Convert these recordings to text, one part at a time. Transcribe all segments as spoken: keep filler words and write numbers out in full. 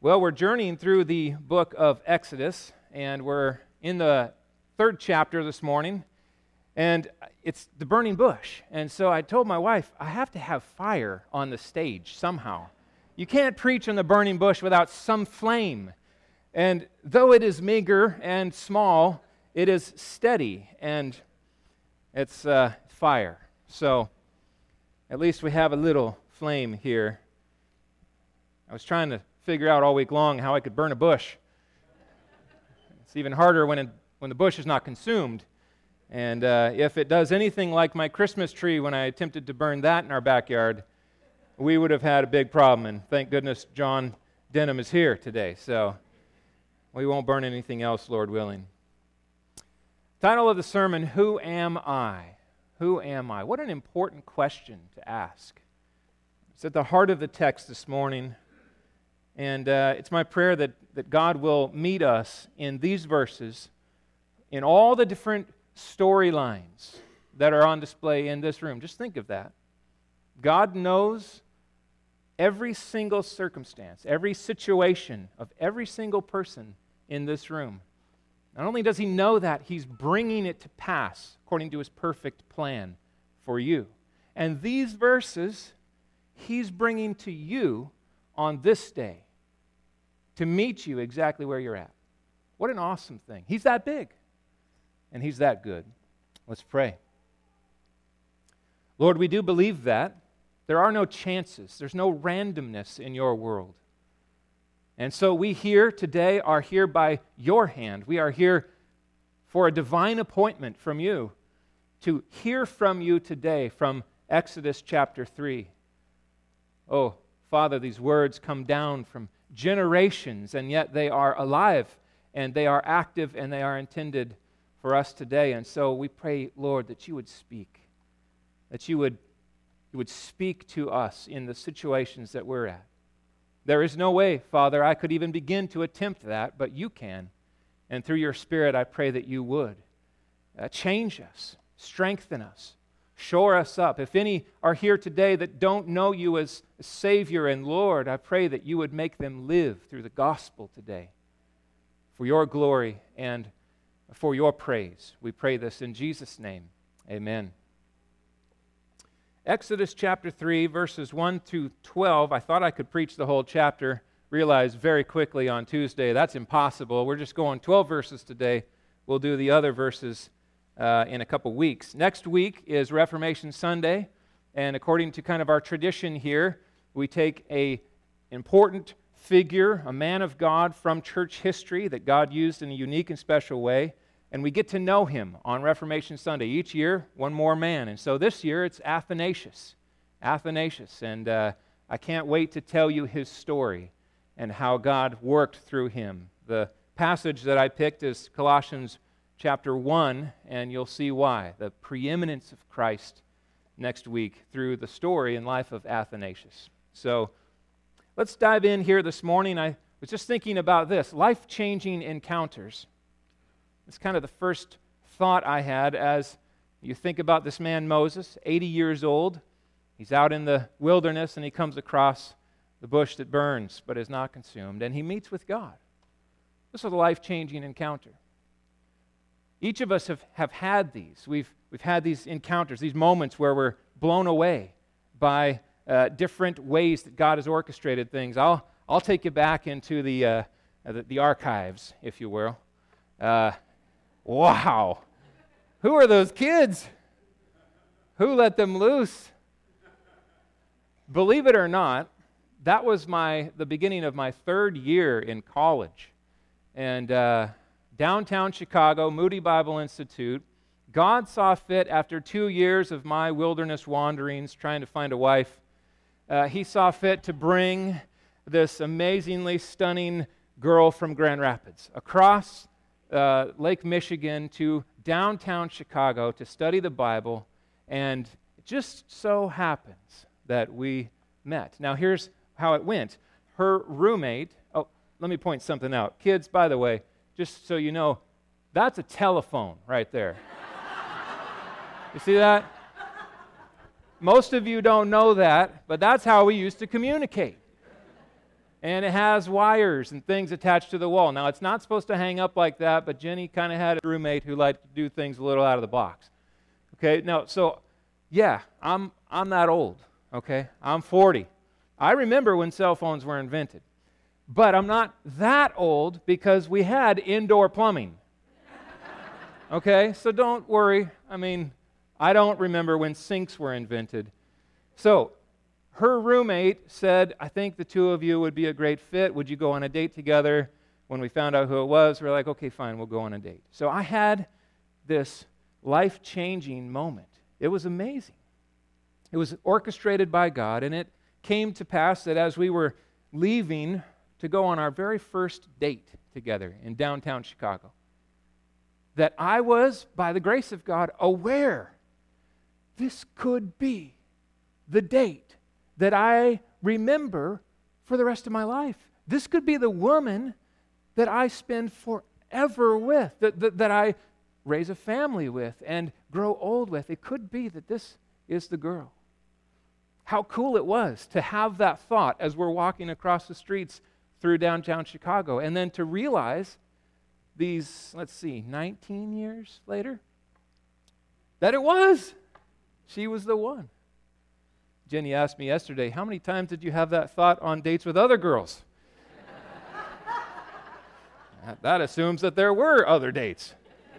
Well, we're journeying through the book of Exodus, and we're in the third chapter this morning, and it's the burning bush. And so I told my wife, I have to have fire on the stage somehow. You can't preach on the burning bush without some flame. And though it is meager and small, it is steady, and it's uh, fire. So at least we have a little flame here. I was trying to figure out all week long how I could burn a bush. It's even harder when it, when the bush is not consumed. And uh, if it does anything like my Christmas tree when I attempted to burn that in our backyard, we would have had a big problem. And thank goodness John Denham is here today. So we won't burn anything else, Lord willing. Title of the sermon, Who Am I? Who am I? What an important question to ask. It's at the heart of the text this morning. And uh, it's my prayer that, that God will meet us in these verses, in all the different storylines that are on display in this room. Just think of that. God knows every single circumstance, every situation of every single person in this room. Not only does He know that, He's bringing it to pass according to His perfect plan for you. And these verses, He's bringing to you on this day, to meet you exactly where you're at. What an awesome thing. He's that big, and He's that good. Let's pray. Lord, we do believe that. There are no chances. There's no randomness in your world. And so we here today are here by your hand. We are here for a divine appointment from you to hear from you today from Exodus chapter three. Oh, Father, these words come down from generations, and yet they are alive, and they are active, and they are intended for us today. And so we pray, Lord, that you would speak, that you would, you would speak to us in the situations that we're at. There is no way, Father, I could even begin to attempt that, but you can. And through your Spirit, I pray that you would uh, change us, strengthen us, shore us up. If any are here today that don't know you as Savior and Lord, I pray that you would make them live through the gospel today for your glory and for your praise. We pray this in Jesus' name. Amen. Exodus chapter three, verses one through twelve. I thought I could preach the whole chapter. Realized very quickly on Tuesday that's impossible. We're just going twelve verses today. We'll do the other verses Uh, in a couple weeks. Next week is Reformation Sunday, and according to kind of our tradition here, we take a important figure, a man of God from church history that God used in a unique and special way, and we get to know him on Reformation Sunday. Each year, one more man, and so this year it's Athanasius. Athanasius, and uh, I can't wait to tell you his story and how God worked through him. The passage that I picked is Colossians chapter one, and you'll see why. The preeminence of Christ next week through the story and life of Athanasius. So let's dive in here this morning. I was just thinking about this, life-changing encounters. It's kind of the first thought I had as you think about this man Moses, eighty years old. He's out in the wilderness and he comes across the bush that burns but is not consumed, and he meets with God. This was a life-changing encounter. Each of us have, have had these. We've, we've had these encounters, these moments where we're blown away by uh, different ways that God has orchestrated things. I'll, I'll take you back into the, uh, the, the archives, if you will. Uh, wow. Who are those kids? Who let them loose? Believe it or not, that was my the beginning of my third year in college. And Uh, downtown Chicago, Moody Bible Institute, God saw fit after two years of my wilderness wanderings trying to find a wife, uh, He saw fit to bring this amazingly stunning girl from Grand Rapids across uh, Lake Michigan to downtown Chicago to study the Bible, and it just so happens that we met. Now here's how it went. Her roommate, oh, let me point something out. Kids, by the way, just so you know, that's a telephone right there. You see that? Most of you don't know that, but that's how we used to communicate. And it has wires and things attached to the wall. Now, it's not supposed to hang up like that, but Jenny kind of had a roommate who liked to do things a little out of the box. Okay, now, so, yeah, I'm, I'm that old, okay? I'm forty. I remember when cell phones were invented. But I'm not that old because we had indoor plumbing. Okay, so don't worry. I mean, I don't remember when sinks were invented. So, her roommate said, I think the two of you would be a great fit. Would you go on a date together? When we found out who it was, we were like, okay, fine, we'll go on a date. So I had this life-changing moment. It was amazing. It was orchestrated by God, and it came to pass that as we were leaving to go on our very first date together in downtown Chicago, that I was, by the grace of God, aware this could be the date that I remember for the rest of my life. This could be the woman that I spend forever with, that, that, that I raise a family with and grow old with. It could be that this is the girl. How cool it was to have that thought as we're walking across the streets through downtown Chicago, and then to realize these, let's see, nineteen years later, that it was. She was the one. Jenny asked me yesterday, how many times did you have that thought on dates with other girls? that, that assumes that there were other dates.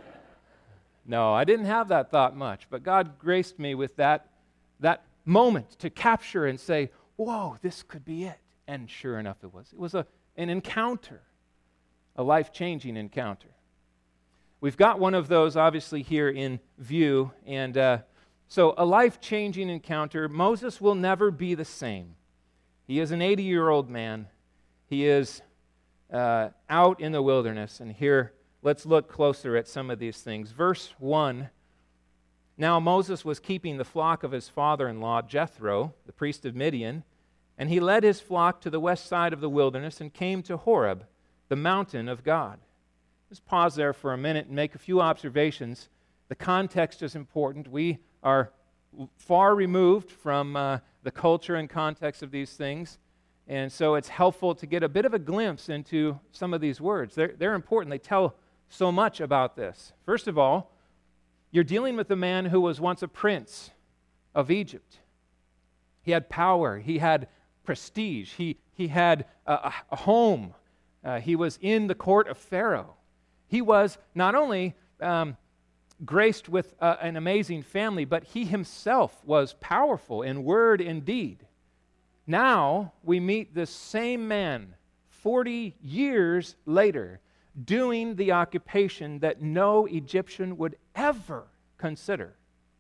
No, I didn't have that thought much, but God graced me with that, that moment to capture and say, whoa, this could be it. And sure enough, it was. It was a, an encounter, a life-changing encounter. We've got one of those obviously here in view, and uh, so a life-changing encounter. Moses will never be the same. He is an eighty-year-old man. He is uh, out in the wilderness, and here, let's look closer at some of these things. Verse one, now Moses was keeping the flock of his father-in-law, Jethro, the priest of Midian, and he led his flock to the west side of the wilderness and came to Horeb, the mountain of God. Let's pause there for a minute and make a few observations. The context is important. We are far removed from uh, the culture and context of these things, and so it's helpful to get a bit of a glimpse into some of these words. They're, they're important. They tell so much about this. First of all, you're dealing with a man who was once a prince of Egypt. He had power. He had prestige. He, he had a, a home. Uh, he was in the court of Pharaoh. He was not only um, graced with uh, an amazing family, but he himself was powerful in word and deed. Now we meet this same man forty years later doing the occupation that no Egyptian would ever consider.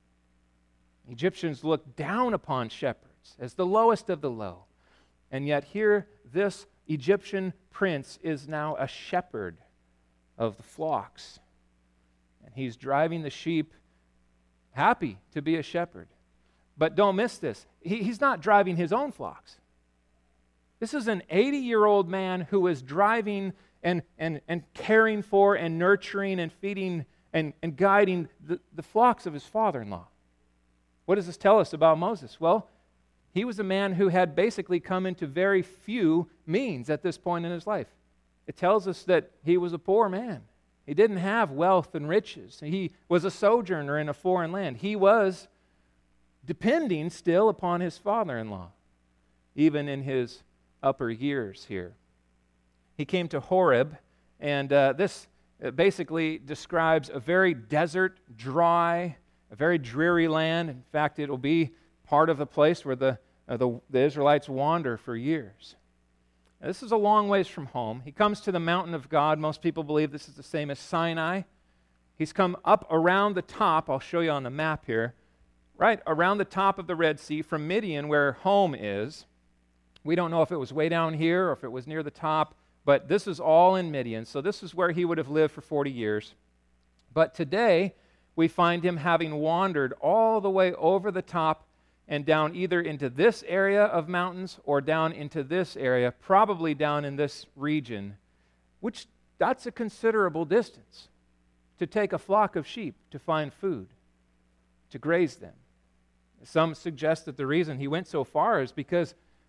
Egyptians looked down upon shepherds as the lowest of the low. And yet here, this Egyptian prince is now a shepherd of the flocks. And he's driving the sheep, happy to be a shepherd. But don't miss this. He, he's not driving his own flocks. This is an eighty-year-old man who is driving and, and, and caring for and nurturing and feeding and, and guiding the, the flocks of his father-in-law. What does this tell us about Moses? Well, he was a man who had basically come into very few means at this point in his life. It tells us that he was a poor man. He didn't have wealth and riches. He was a sojourner in a foreign land. He was depending still upon his father-in-law, even in his upper years here. He came to Horeb, and uh, this basically describes a very desert, dry, a very dreary land. In fact, it will be part of the place where the, uh, the, the Israelites wander for years. Now, this is a long ways from home. He comes to the mountain of God. Most people believe this is the same as Sinai. He's come up around the top. I'll show you on the map here. Right around the top of the Red Sea from Midian, where home is. We don't know if it was way down here or if it was near the top, but this is all in Midian. So this is where he would have lived for forty years. But today, we find him having wandered all the way over the top and down either into this area of mountains or down into this area, probably down in this region, which that's a considerable distance to take a flock of sheep to find food, to graze them. Some suggest that the reason he went so far is because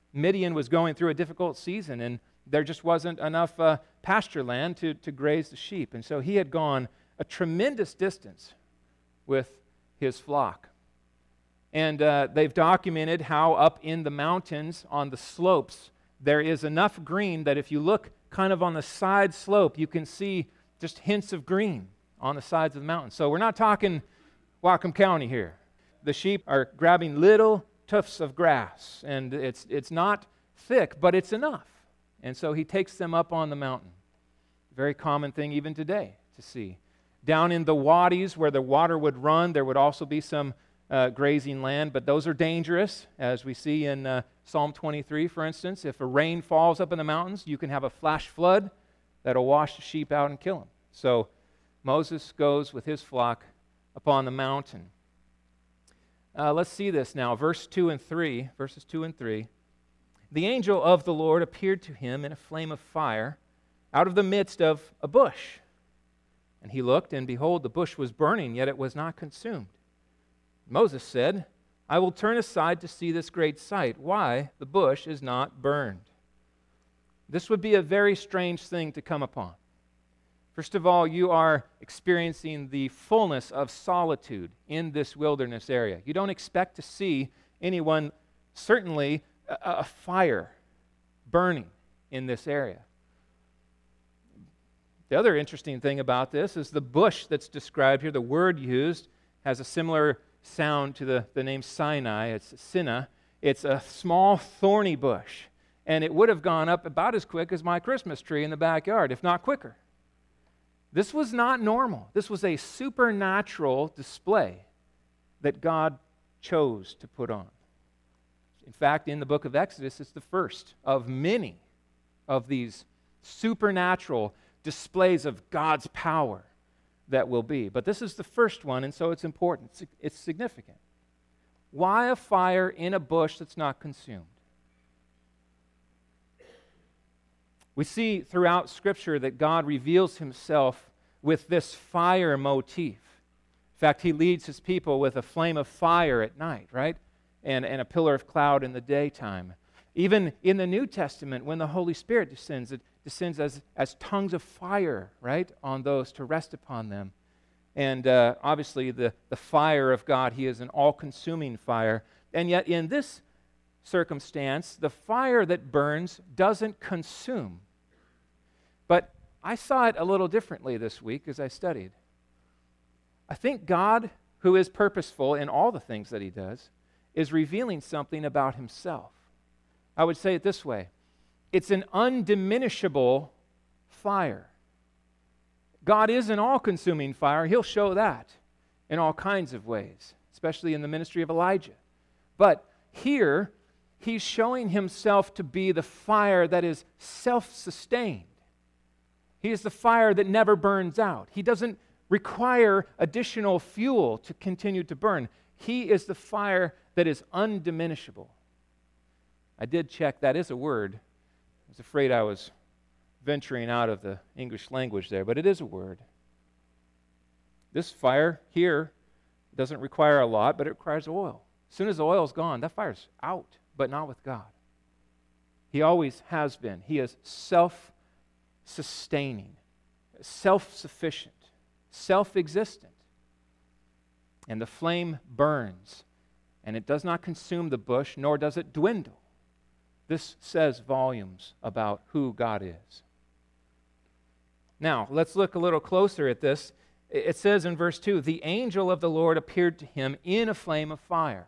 Midian was going through a difficult season, and there just wasn't enough uh, pasture land to, to graze the sheep. And so he had gone a tremendous distance with his flock. And uh, they've documented how up in the mountains on the slopes, there is enough green that if you look kind of on the side slope, you can see just hints of green on the sides of the mountain. So we're not talking Whatcom County here. The sheep are grabbing little tufts of grass, and it's it's not thick, but it's enough. And so he takes them up on the mountain. Very common thing even today to see. Down in the wadis where the water would run, there would also be some uh, grazing land, but those are dangerous, as we see in uh, Psalm twenty-three, for instance. If a rain falls up in the mountains, you can have a flash flood that'll wash the sheep out and kill them. So Moses goes with his flock upon the mountain. Uh, let's see this now. Verse two and three, verses two and three. The angel of the Lord appeared to him in a flame of fire out of the midst of a bush. And he looked, and behold, the bush was burning, yet it was not consumed. Moses said, I will turn aside to see this great sight, why the bush is not burned. This would be a very strange thing to come upon. First of all, you are experiencing the fullness of solitude in this wilderness area. You don't expect to see anyone, certainly a, a fire burning in this area. The other interesting thing about this is the bush that's described here, the word used, has a similar sound to the, the name Sinai. It's Sinna. It's a small thorny bush, and it would have gone up about as quick as my Christmas tree in the backyard, if not quicker. This was not normal. This was a supernatural display that God chose to put on. In fact, in the book of Exodus, it's the first of many of these supernatural displays of God's power that will be. But this is the first one, and so it's important. It's significant. Why a fire in a bush that's not consumed? We see throughout Scripture that God reveals himself with this fire motif. In fact, he leads his people with a flame of fire at night, right? And, and a pillar of cloud in the daytime. Even in the New Testament, when the Holy Spirit descends, it descends as, as tongues of fire, right, on those to rest upon them. And uh, obviously, the, the fire of God, he is an all-consuming fire. And yet, in this circumstance, the fire that burns doesn't consume. But I saw it a little differently this week as I studied. I think God, who is purposeful in all the things that he does, is revealing something about himself. I would say it this way. It's an undiminishable fire. God is an all-consuming fire. He'll show that in all kinds of ways, especially in the ministry of Elijah. But here, he's showing himself to be the fire that is self-sustained. He is the fire that never burns out. He doesn't require additional fuel to continue to burn. He is the fire that is undiminishable. I did check, that is a word. I was afraid I was venturing out of the English language there, but it is a word. This fire here doesn't require a lot, but it requires oil. As soon as the oil is gone, that fire's out, but not with God. He always has been. He is self-sustaining, self-sufficient, self-existent. And the flame burns, and it does not consume the bush, nor does it dwindle. This says volumes about who God is. Now, let's look a little closer at this. It says in verse two, the angel of the Lord appeared to him in a flame of fire.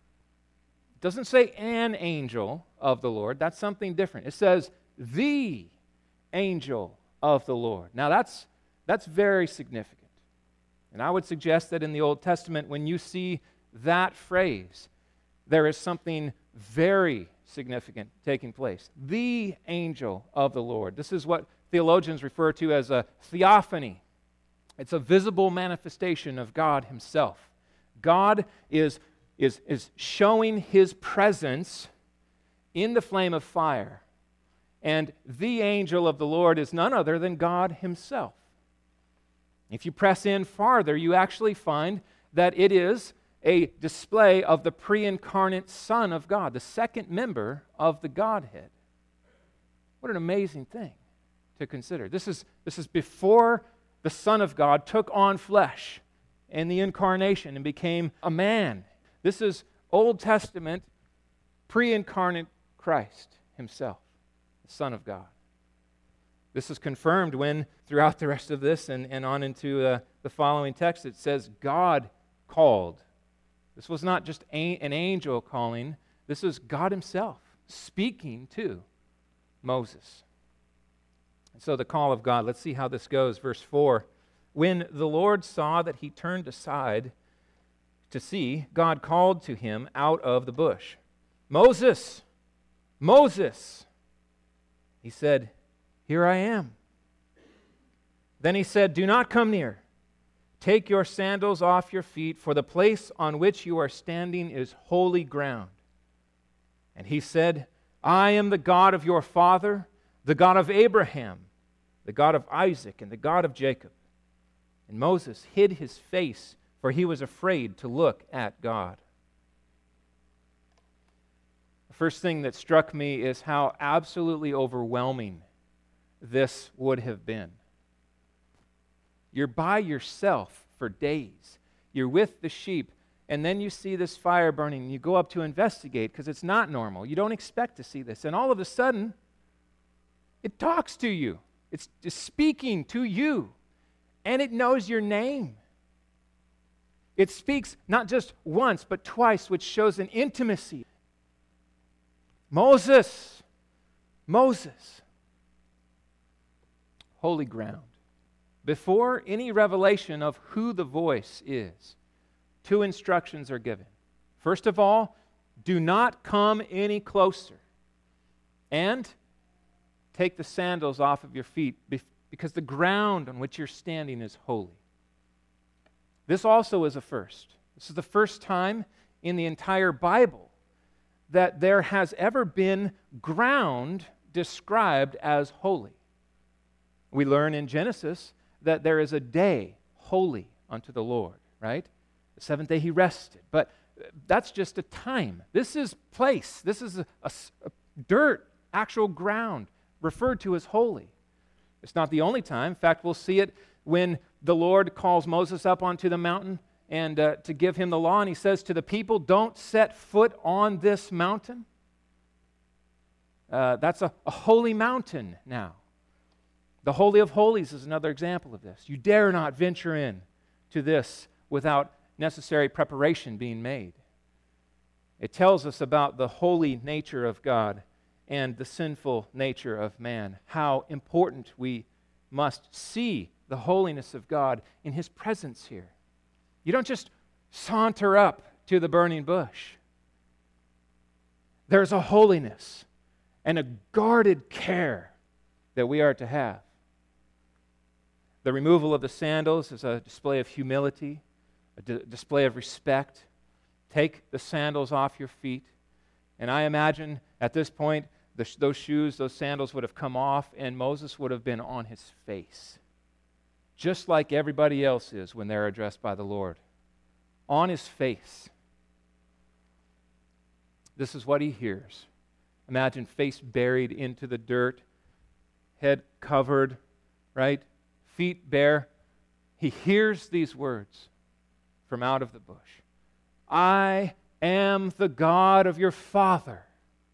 It doesn't say an angel of the Lord. That's something different. It says the angel of the Lord. Now, that's, that's very significant. And I would suggest that in the Old Testament, when you see that phrase, there is something very significant taking place. The angel of the Lord. This is what theologians refer to as a theophany. It's a visible manifestation of God himself. God is, is, is showing his presence in the flame of fire. And the angel of the Lord is none other than God himself. If you press in farther, you actually find that it is a display of the pre-incarnate Son of God, the second member of the Godhead. What an amazing thing to consider. This is, this is before the Son of God took on flesh in the incarnation and became a man. This is Old Testament pre-incarnate Christ himself, the Son of God. This is confirmed when, throughout the rest of this and, and on into uh, the following text, it says, God called. This was not just a, an angel calling. This is God himself speaking to Moses. And so the call of God, let's see how this goes. Verse four, when the Lord saw that he turned aside to see, God called to him out of the bush, Moses, Moses. He said, here I am. Then he said, do not come near. Take your sandals off your feet, for the place on which you are standing is holy ground. And he said, I am the God of your father, the God of Abraham, the God of Isaac, and the God of Jacob. And Moses hid his face, for he was afraid to look at God. The first thing that struck me is how absolutely overwhelming this would have been. You're by yourself for days. You're with the sheep, and then you see this fire burning, and you go up to investigate because it's not normal. You don't expect to see this. And all of a sudden, it talks to you. It's just speaking to you, and it knows your name. It speaks not just once, but twice, which shows an intimacy. Moses, Moses. Holy ground. Before any revelation of who the voice is, two instructions are given. First of all, do not come any closer. And take the sandals off of your feet, because the ground on which you're standing is holy. This also is a first. This is the first time in the entire Bible that there has ever been ground described as holy. We learn in Genesis that there is a day holy unto the Lord, right? The seventh day he rested. But that's just a time. This is place. This is a, a, a dirt, actual ground, referred to as holy. It's not the only time. In fact, we'll see it when the Lord calls Moses up onto the mountain and uh, to give him the law, and he says to the people, don't set foot on this mountain. Uh, that's a, a holy mountain now. The Holy of Holies is another example of this. You dare not venture in to this without necessary preparation being made. It tells us about the holy nature of God and the sinful nature of man, how important we must see the holiness of God in his presence here. You don't just saunter up to the burning bush. There's a holiness and a guarded care that we are to have. The removal of the sandals is a display of humility, a d- display of respect. Take the sandals off your feet. And I imagine at this point, the sh- those shoes, those sandals would have come off, and Moses would have been on his face, just like everybody else is when they're addressed by the Lord. On his face. This is what he hears. Imagine face buried into the dirt, head covered, right? Feet bare. He hears these words from out of the bush. I am the God of your father,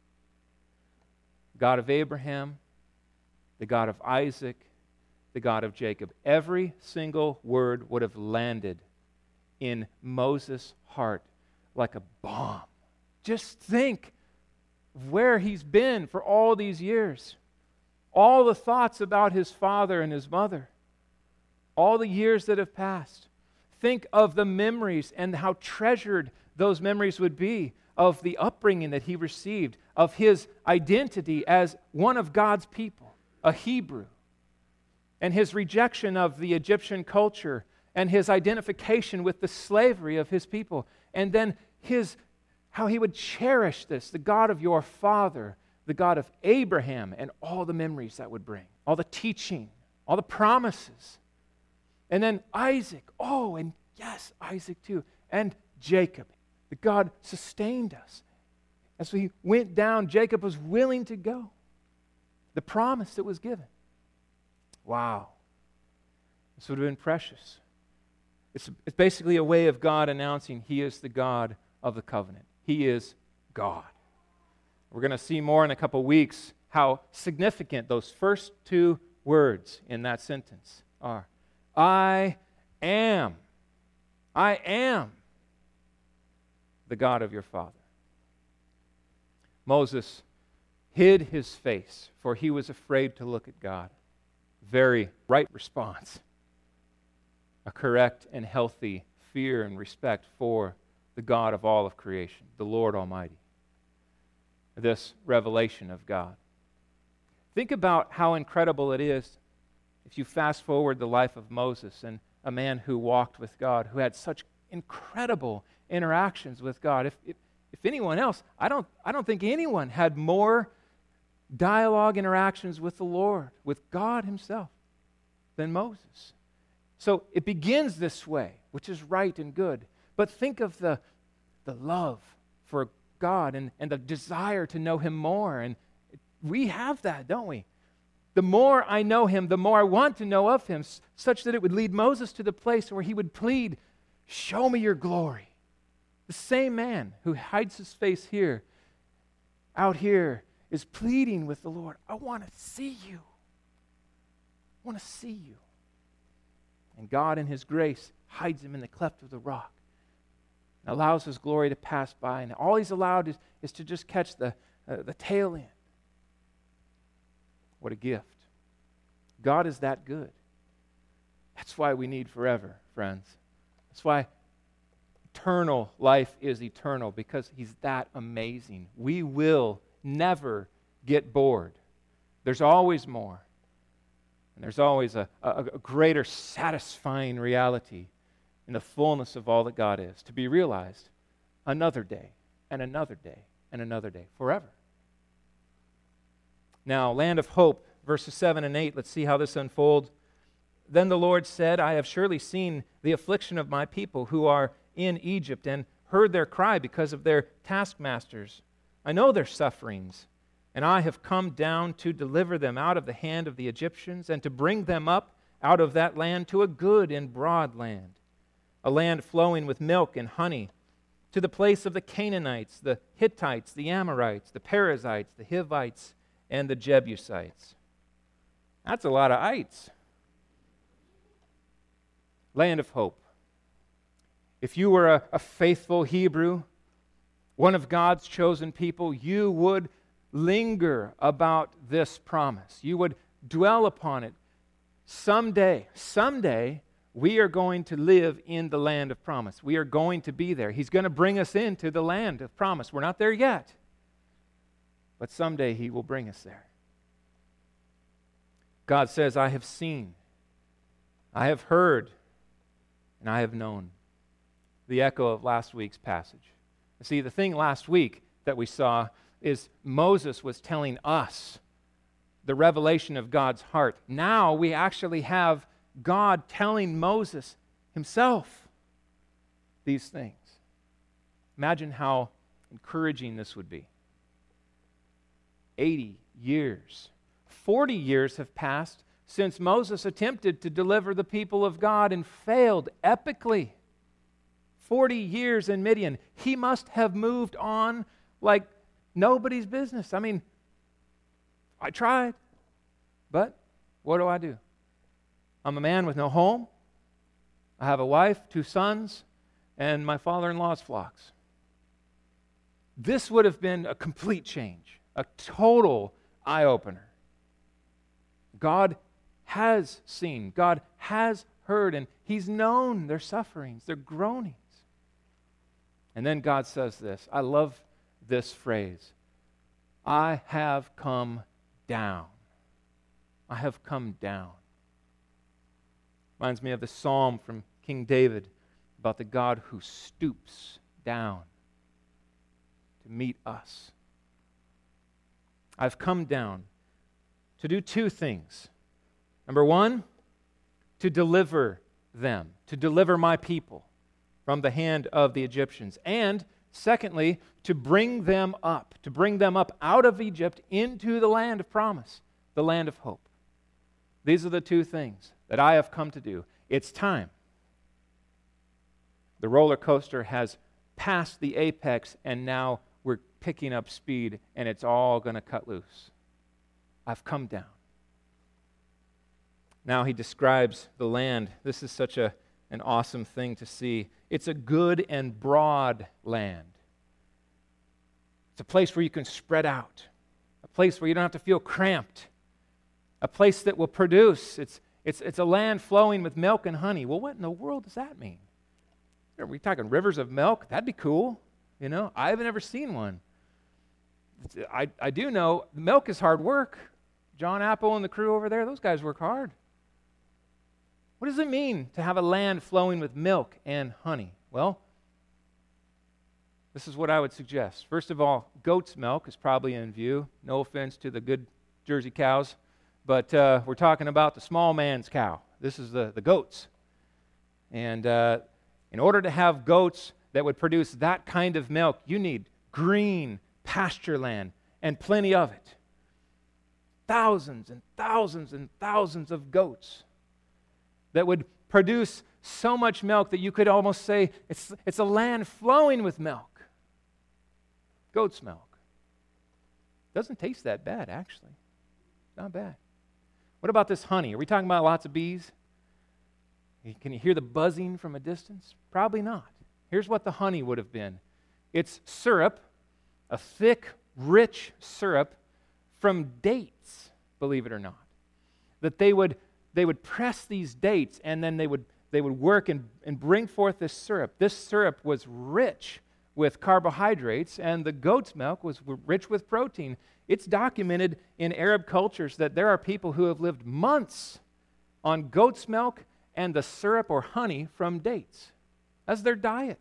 God of Abraham, the God of Isaac, the God of Jacob. Every single word would have landed in Moses' heart like a bomb. Just think of where he's been for all these years. All the thoughts about his father and his mother. All the years that have passed. Think of the memories and how treasured those memories would be of the upbringing that he received, of his identity as one of God's people, a Hebrew, and his rejection of the Egyptian culture, and his identification with the slavery of his people, and then his how he would cherish this, the God of your father, the God of Abraham, and all the memories that would bring, all the teaching, all the promises. And then Isaac, oh, and yes, Isaac too, and Jacob, that God sustained us. As we went down, Jacob was willing to go. The promise that was given. Wow. This would have been precious. It's, it's basically a way of God announcing He is the God of the covenant. He is God. We're going to see more in a couple weeks how significant those first two words in that sentence are. I am. I am the God of your father. Moses hid his face, for he was afraid to look at God. Very right response. A correct and healthy fear and respect for the God of all of creation, the Lord Almighty. This revelation of God. Think about how incredible it is if you fast forward the life of Moses and a man who walked with God, who had such incredible interactions with God. If, if, if anyone else, I don't, I don't think anyone had more dialogue interactions with the Lord, with God Himself, than Moses. So it begins this way, which is right and good. But think of the, the love for God and, and the desire to know Him more. And we have that, don't we? The more I know Him, the more I want to know of Him, such that it would lead Moses to the place where he would plead, show me your glory. The same man who hides his face here, out here, is pleading with the Lord, I want to see you. I want to see you. And God in His grace hides him in the cleft of the rock and allows His glory to pass by. And all He's allowed is, is to just catch the, uh, the tail end. What a gift. God is that good. That's why we need forever, friends. That's why eternal life is eternal, because He's that amazing. We will never get bored. There's always more. And there's always a, a, a greater satisfying reality in the fullness of all that God is, to be realized another day, and another day, and another day, forever. Now, land of hope, verses seven and eight, let's see how this unfolds. Then the Lord said, I have surely seen the affliction of my people who are in Egypt, and heard their cry because of their taskmasters. I know their sufferings, and I have come down to deliver them out of the hand of the Egyptians, and to bring them up out of that land to a good and broad land, a land flowing with milk and honey, to the place of the Canaanites, the Hittites, the Amorites, the Perizzites, the Hivites, and the Jebusites. That's a lot of ites. Land of hope. If you were a, a faithful Hebrew, one of God's chosen people, you would linger about this promise. You would dwell upon it. Someday, someday, we are going to live in the land of promise. We are going to be there. He's going to bring us into the land of promise. We're not there yet, but someday He will bring us there. God says, I have seen, I have heard, and I have known. The echo of last week's passage. See, the thing last week that we saw is Moses was telling us the revelation of God's heart. Now we actually have God telling Moses himself these things. Imagine how encouraging this would be. eighty years, forty years have passed since Moses attempted to deliver the people of God and failed epically. forty years in Midian. He must have moved on like nobody's business. I mean, I tried, but what do I do? I'm a man with no home. I have a wife, two sons, and my father-in-law's flocks. This would have been a complete change, a total eye-opener. God has seen, God has heard, and He's known their sufferings, their groanings. And then God says this. I love this phrase. I have come down. I have come down. Reminds me of the psalm from King David about the God who stoops down to meet us. I've come down to do two things. Number one, to deliver them, to deliver my people from the hand of the Egyptians. And secondly, to bring them up, to bring them up out of Egypt into the land of promise, the land of hope. These are the two things that I have come to do. It's time. The roller coaster has passed the apex, and now we're picking up speed, and it's all going to cut loose. I've come down. Now he describes the land. This is such a, an awesome thing to see. It's a good and broad land. It's a place where you can spread out, a place where you don't have to feel cramped, a place that will produce. It's, it's, it's a land flowing with milk and honey. Well, what in the world does that mean? Are we talking rivers of milk? That'd be cool. You know, I haven't ever seen one. I, I do know milk is hard work. John Apple and the crew over there, those guys work hard. What does it mean to have a land flowing with milk and honey? Well, this is what I would suggest. First of all, goat's milk is probably in view. No offense to the good Jersey cows, but uh, we're talking about the small man's cow. This is the, the goats. And uh, in order to have goats that would produce that kind of milk, you need green pasture land and plenty of it. Thousands and thousands and thousands of goats that would produce so much milk that you could almost say it's, it's a land flowing with milk. Goat's milk. Doesn't taste that bad, actually. Not bad. What about this honey? Are we talking about lots of bees? Can you hear the buzzing from a distance? Probably not. Here's what the honey would have been. It's syrup, a thick, rich syrup from dates, believe it or not. That they would they would press these dates, and then they would they would work and, and bring forth this syrup. This syrup was rich with carbohydrates, and the goat's milk was rich with protein. It's documented in Arab cultures that there are people who have lived months on goat's milk and the syrup or honey from dates as their diet.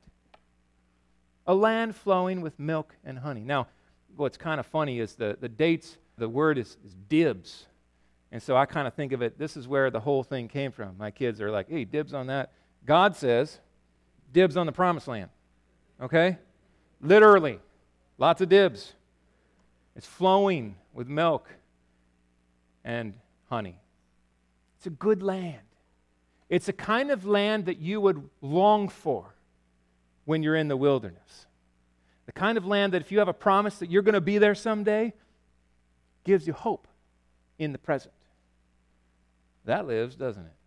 A land flowing with milk and honey. Now, what's kind of funny is the, the dates, the word is, is dibs. And so I kind of think of it, this is where the whole thing came from. My kids are like, hey, dibs on that. God says, dibs on the promised land. Okay? Literally. Lots of dibs. It's flowing with milk and honey. It's a good land. It's a kind of land that you would long for when you're in the wilderness. The kind of land that if you have a promise that you're going to be there someday, gives you hope in the present. That lives, doesn't it?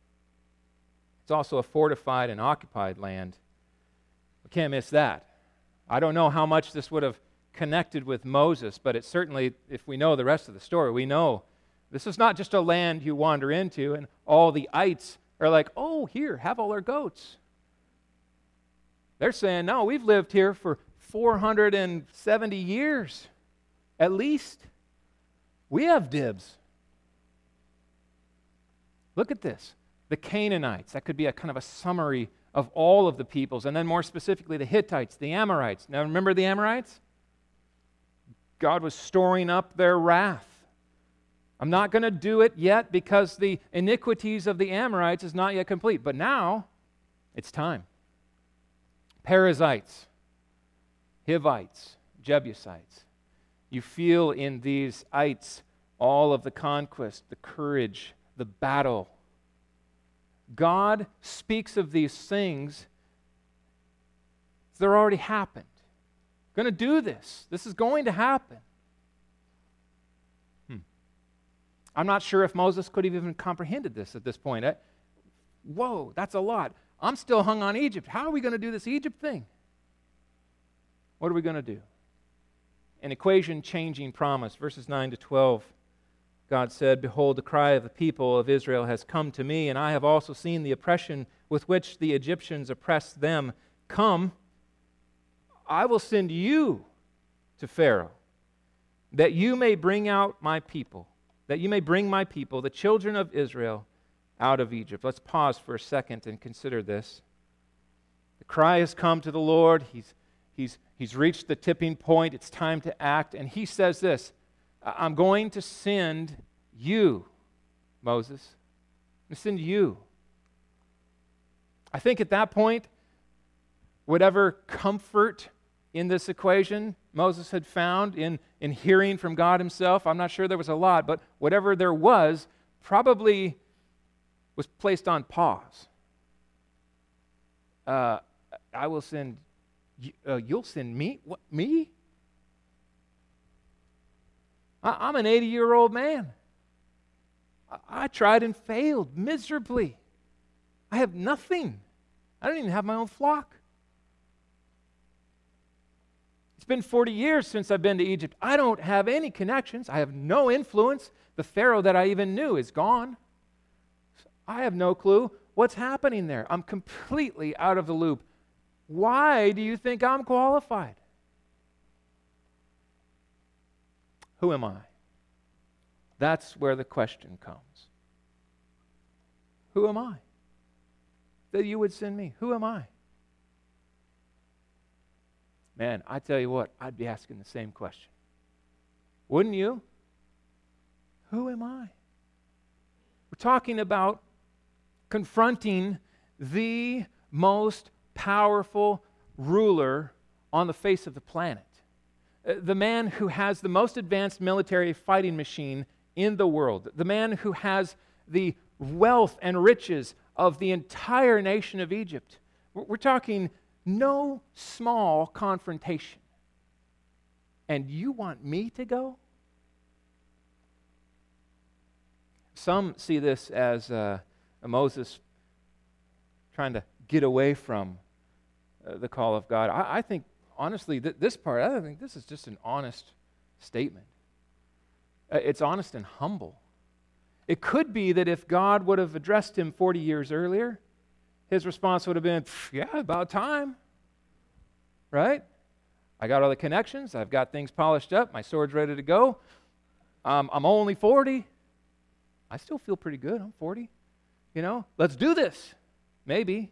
It's also a fortified and occupied land. We can't miss that. I don't know how much this would have connected with Moses, but it certainly, if we know the rest of the story, we know this is not just a land you wander into and all the ites are like, oh, here, have all our goats. They're saying, no, we've lived here for four hundred seventy years, at least. We have dibs. Look at this. The Canaanites, that could be a kind of a summary of all of the peoples, and then more specifically the Hittites, the Amorites. Now remember the Amorites? God was storing up their wrath. I'm not going to do it yet because the iniquities of the Amorites is not yet complete. But now, it's time. Perizzites, Hivites, Jebusites. You feel in these ites all of the conquest, the courage, the battle. God speaks of these things. They're already happened. Going to do this. This is going to happen. I'm not sure if Moses could have even comprehended this at this point. I, whoa, that's a lot. I'm still hung on Egypt. How are we going to do this Egypt thing? What are we going to do? An equation-changing promise. Verses nine to twelve, God said, behold, the cry of the people of Israel has come to me, and I have also seen the oppression with which the Egyptians oppressed them. Come, I will send you to Pharaoh, that you may bring out my people. That you may bring my people, the children of Israel, out of Egypt. Let's pause for a second and consider this. The cry has come to the Lord. He's, he's, he's reached the tipping point. It's time to act. And he says this, I'm going to send you, Moses. I'm going to send you. I think at that point, whatever comfort in this equation Moses had found in, in hearing from God himself, I'm not sure there was a lot, but whatever there was probably was placed on pause. Uh, I will send, uh, you'll send me? What, me? I, I'm an eighty-year-old man. I, I tried and failed miserably. I have nothing. I don't even have my own flock. It's been forty years since I've been to Egypt. I don't have any connections. I have no influence. The Pharaoh that I even knew is gone. I have no clue what's happening there. I'm completely out of the loop. Why do you think I'm qualified? Who am I? That's where the question comes. Who am I? That you would send me. Who am I? Man, I tell you what, I'd be asking the same question. Wouldn't you? Who am I? We're talking about confronting the most powerful ruler on the face of the planet. Uh, the man who has the most advanced military fighting machine in the world. The man who has the wealth and riches of the entire nation of Egypt. We're, we're talking no small confrontation. And you want me to go? Some see this as uh, Moses trying to get away from uh, the call of God. I, I think, honestly, th- this part, I think this is just an honest statement. Uh, it's honest and humble. It could be that if God would have addressed him forty years earlier, his response would have been, yeah, about time, right? I got all the connections. I've got things polished up. My sword's ready to go. Um, I'm only forty. I still feel pretty good. I'm forty. You know, let's do this. Maybe.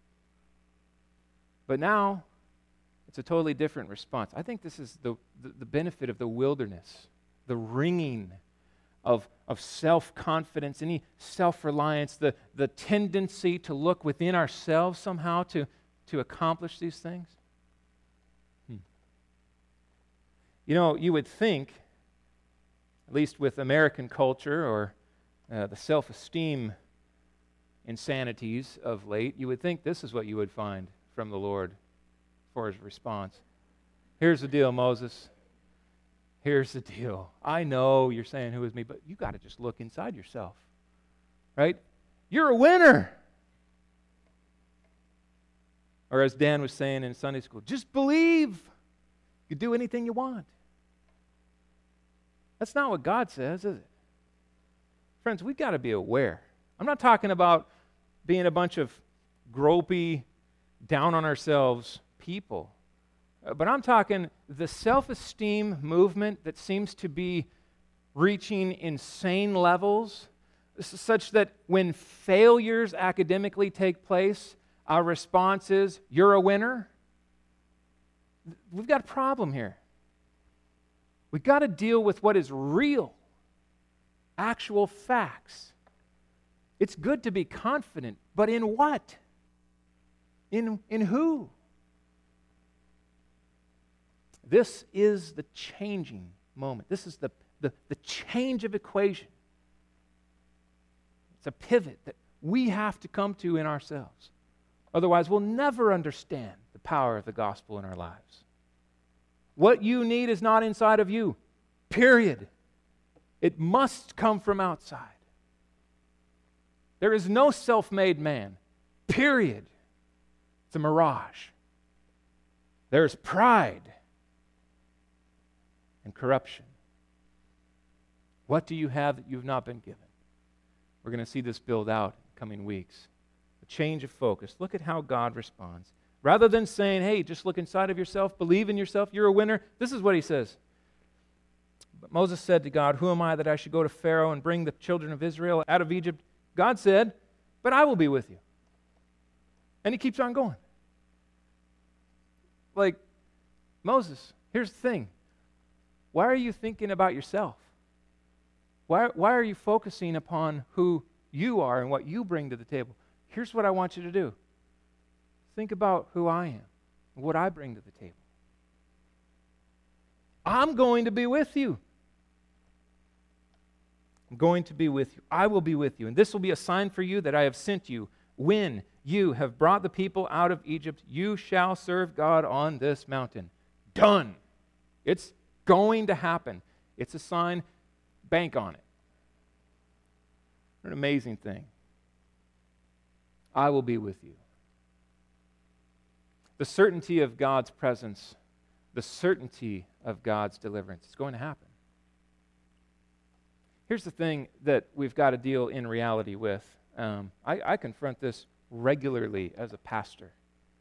But now, it's a totally different response. I think this is the, the, the benefit of the wilderness, the ringing of, of self-confidence, any self-reliance, the, the tendency to look within ourselves somehow to, to accomplish these things. Hmm. You know, you would think, at least with American culture or uh, the self-esteem insanities of late, you would think this is what you would find from the Lord for his response. Here's the deal, Moses. Here's the deal. I know you're saying, who is me? But you got to just look inside yourself, right? You're a winner. Or as Dan was saying in Sunday school, just believe. You can do anything you want. That's not what God says, is it? Friends, we've got to be aware. I'm not talking about being a bunch of gropey, down on ourselves people. Uh, but I'm talking the self-esteem movement that seems to be reaching insane levels, such that when failures academically take place, our response is, you're a winner. We've got a problem here. We've got to deal with what is real, actual facts. It's good to be confident, but in what? In, in who? This is the changing moment. This is the, the, the change of equation. It's a pivot that we have to come to in ourselves. Otherwise, we'll never understand the power of the gospel in our lives. What you need is not inside of you, period. It must come from outside. There is no self-made man, period. It's a mirage. There's pride and corruption. What do you have that you've not been given? We're going to see this build out in coming weeks. A change of focus. Look at how God responds. Rather than saying, hey, just look inside of yourself, believe in yourself, you're a winner, this is what he says. But Moses said to God, who am I that I should go to Pharaoh and bring the children of Israel out of Egypt? God said, but I will be with you. And he keeps on going. Like, Moses, here's the thing. Why are you thinking about yourself? Why, why are you focusing upon who you are and what you bring to the table? Here's what I want you to do. Think about who I am. what I bring to the table. I'm going to be with you. I'm going to be with you. I will be with you. And this will be a sign for you that I have sent you. When you have brought the people out of Egypt, you shall serve God on this mountain. Done. It's going to happen. It's a sign. Bank on it. What an amazing thing. I will be with you. The certainty of God's presence, the certainty of God's deliverance. It's going to happen. Here's the thing that we've got to deal in reality with. Um, I, I confront this regularly as a pastor.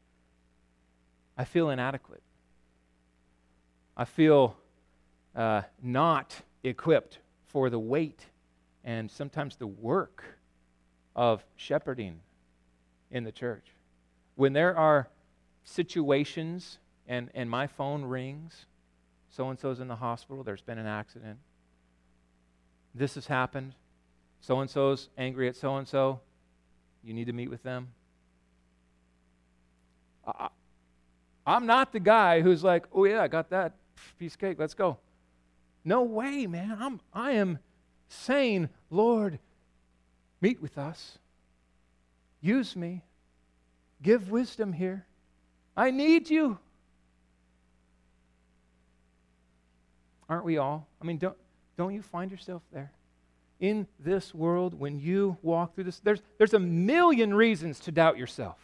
I feel inadequate. I feel uh, not equipped for the weight and sometimes the work of shepherding in the church. When there are situations and, and my phone rings, so-and-so's in the hospital, there's been an accident, this has happened, so-and-so's angry at so-and-so, you need to meet with them. I, I'm not the guy who's like, oh yeah, I got that piece of cake, let's go. No way, man. I'm, I am saying, Lord, meet with us. Use me. Give wisdom here. I need you. Aren't we all? I mean, don't, don't you find yourself there? In this world, when you walk through this, there's, there's a million reasons to doubt yourself.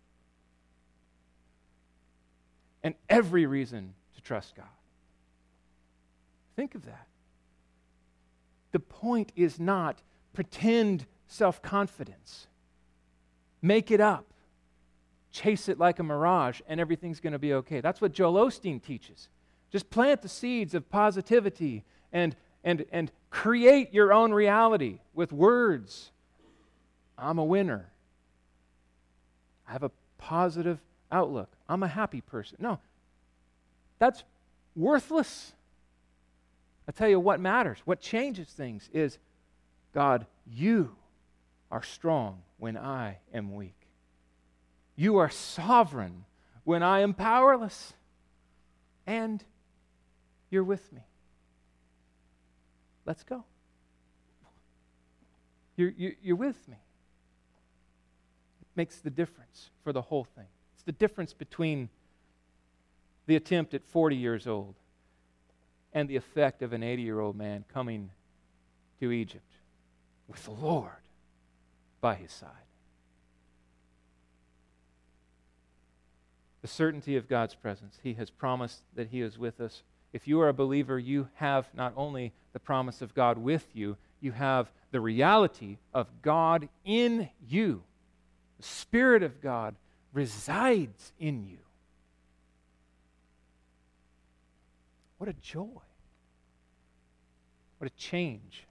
And every reason to trust God. Think of that. The point is not pretend self-confidence. Make it up. Chase it like a mirage, and everything's going to be okay. That's what Joel Osteen teaches. Just plant the seeds of positivity and, and, and create your own reality with words. I'm a winner. I have a positive outlook. I'm a happy person. No, that's worthless. I tell you what matters, what changes things is, God, you are strong when I am weak. You are sovereign when I am powerless. And you're with me. Let's go. You're, you're, you're with me. It makes the difference for the whole thing. It's the difference between the attempt at forty years old and the effect of an eighty-year-old man coming to Egypt with the Lord by his side. The certainty of God's presence. He has promised that He is with us. If you are a believer, you have not only the promise of God with you, you have the reality of God in you. The Spirit of God resides in you. What a joy. What a change.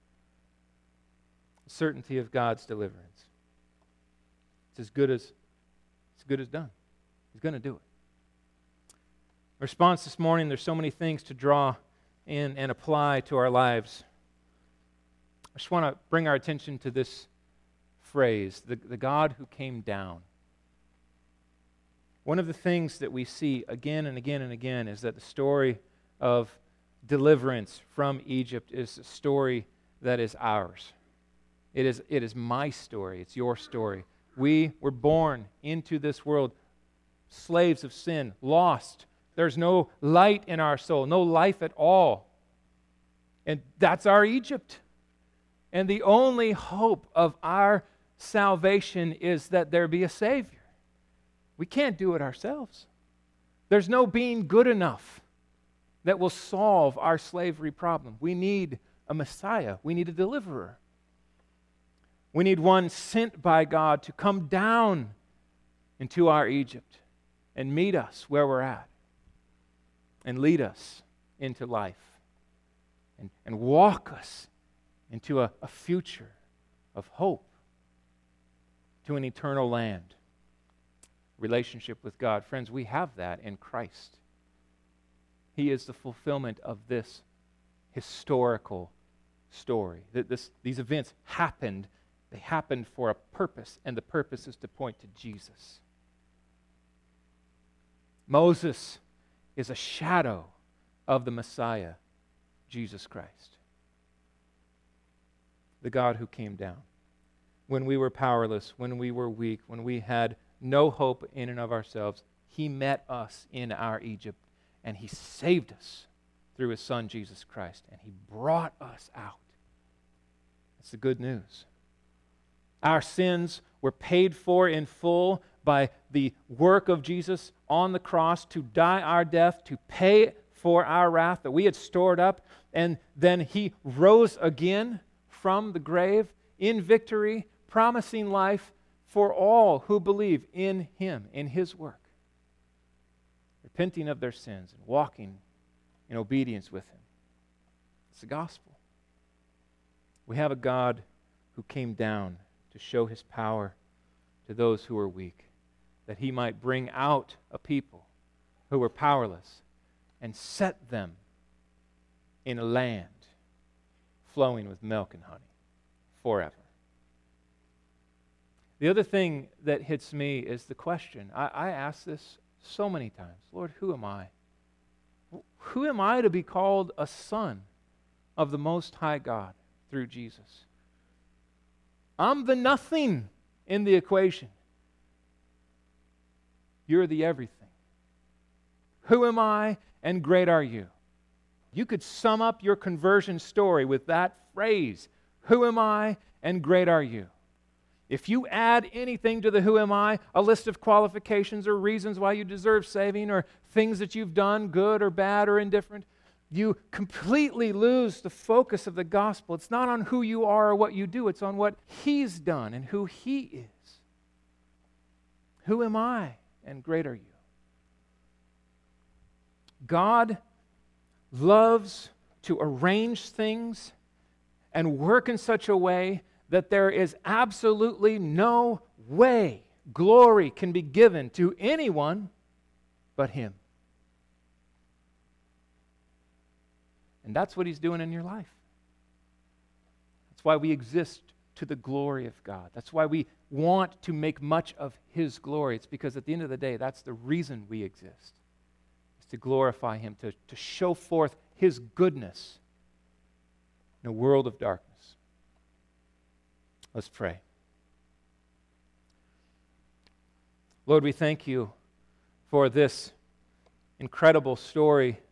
The certainty of God's deliverance. It's as good as, it's as good as done. He's going to do it. Response this morning, there's so many things to draw in and apply to our lives. I just want to bring our attention to this phrase, the, the God who came down. One of the things that we see again and again and again is that the story of deliverance from Egypt is a story that is ours. It is, it is my story. It's your story. We were born into this world slaves of sin, lost. There's no light in our soul, no life at all. And that's our Egypt. And the only hope of our salvation is that there be a Savior. We can't do it ourselves. There's no being good enough that will solve our slavery problem. We need a Messiah. We need a deliverer. We need one sent by God to come down into our Egypt and meet us where we're at and lead us into life and, and walk us into a, a future of hope, to an eternal land, relationship with God. Friends, we have that in Christ. He is the fulfillment of this historical story. This, these events happened. They happened for a purpose, and the purpose is to point to Jesus. Moses is a shadow of the Messiah, Jesus Christ, the God who came down when we were powerless, when we were weak, when we had no hope in and of ourselves. He met us in our Egypt, and He saved us through His Son, Jesus Christ, and He brought us out. That's the good news. Our sins were paid for in full by the work of Jesus on the cross to die our death, to pay for our wrath that we had stored up, and then He rose again from the grave in victory, promising life for all who believe in Him, in His work, repenting of their sins and walking in obedience with Him. It's the gospel. We have a God who came down to show His power to those who are weak, that He might bring out a people who were powerless and set them in a land flowing with milk and honey forever. The other thing that hits me is the question. I, I ask this so many times. Lord, who am I? Who am I to be called a son of the Most High God through Jesus? I'm the nothing in the equation. You're the everything. Who am I and great are you? You could sum up your conversion story with that phrase. Who am I and great are you? If you add anything to the who am I, a list of qualifications or reasons why you deserve saving or things that you've done, good or bad or indifferent, you completely lose the focus of the gospel. It's not on who you are or what you do. It's on what He's done and who He is. Who am I and great are you? God loves to arrange things and work in such a way that there is absolutely no way glory can be given to anyone but Him. And that's what He's doing in your life. That's why we exist, to the glory of God. That's why we want to make much of His glory. It's because at the end of the day, that's the reason we exist. It's to glorify Him, to, to show forth His goodness in a world of darkness. Let's pray. Lord, we thank You for this incredible story.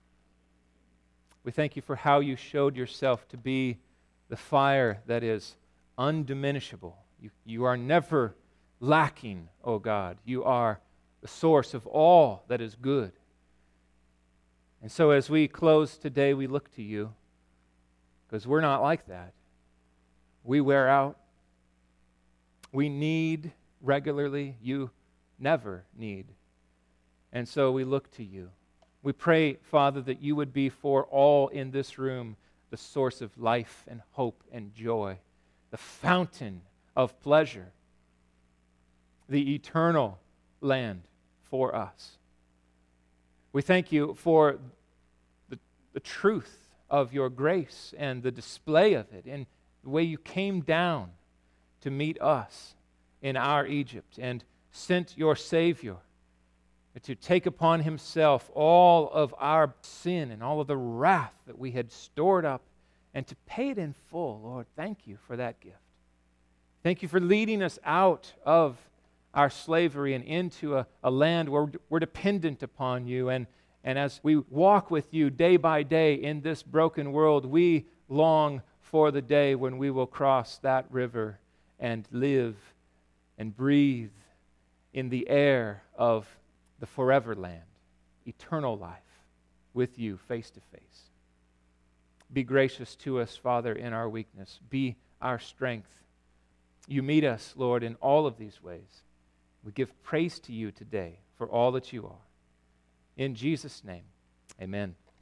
We thank You for how You showed Yourself to be the fire that is undiminishable. You, you are never lacking, O God. You are the source of all that is good. And so as we close today, we look to You, because we're not like that. We wear out. We need regularly. You never need. And so we look to You. We pray, Father, that You would be for all in this room the source of life and hope and joy, the fountain of pleasure, the eternal land for us. We thank You for the, the truth of Your grace and the display of it, and the way You came down to meet us in our Egypt and sent Your Savior to take upon Himself all of our sin and all of the wrath that we had stored up and to pay it in full. Lord, thank You for that gift. Thank You for leading us out of our slavery and into a, a land where we're dependent upon You. And, and as we walk with You day by day in this broken world, we long for the day when we will cross that river and live and breathe in the air of the forever land, eternal life with You face to face. Be gracious to us, Father, in our weakness. Be our strength. You meet us, Lord, in all of these ways. We give praise to You today for all that You are. In Jesus' name, amen.